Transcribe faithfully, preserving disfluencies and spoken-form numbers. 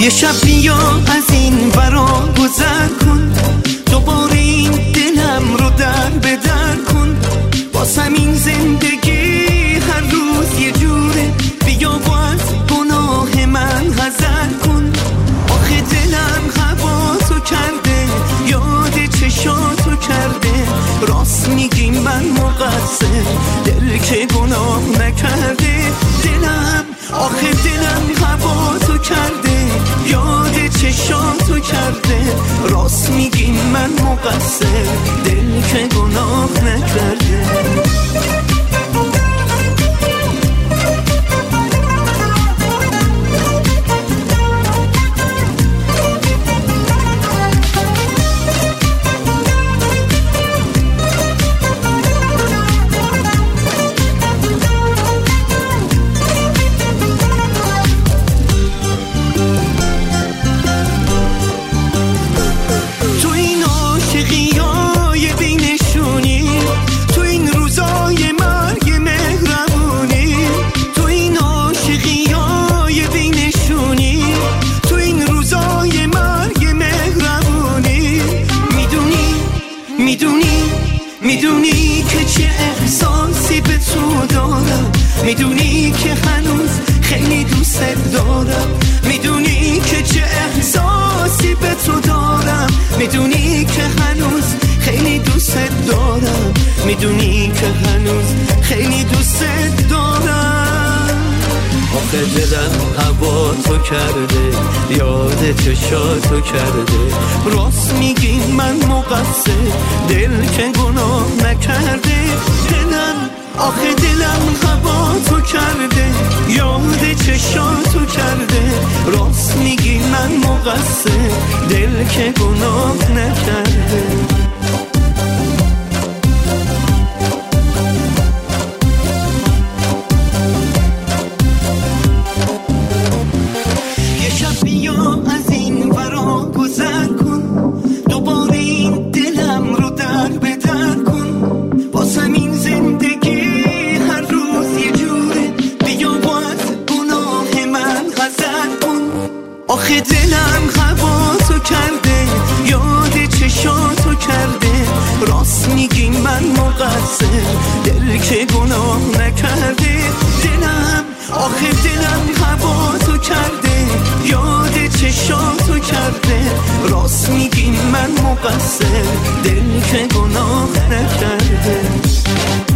یه شب بیا از این ورا گذر کن، دوباره این دلم رو در به در کن. واسم این زندگی هر روز یه جوره، بیا و از گناه من حذر کن. آخه دلم هواتو کرده، یاد چشاتو کرده. راست میگی من مقصر، دل که گناه نکرده. دلم آخه دلم هواتو کرده، یاد چشاتو کرده. راست میگی من مقصر، دل که گناه نکرده. میدونی که چه احساسی به تو دارم، میدونی که هنوز خیلی دوست دارم. میدونی که چه احساسی به تو دارم، میدونی که هنوز خیلی دوست دارم. میدونی که هنوز خیلی دوست دارم. آخه دلم هوا تو کرده، یاد چشاتو کرده. راست میگی من مقصر، دل که گناه نکرده. دلم آخه دلم هوا تو کرده، یاد چشاتو کرده. راست میگی من مقصر، دل که گناه نکرده. آخه دلم هوا تو کرده، یاد چشاتو کرده. راست میگی من مقصر، دل که گناه نکرده. دلم آخه دلم هوا تو کرده، یاد چشاتو کرده. راست میگی من مقصر، دل که گناه نکرده.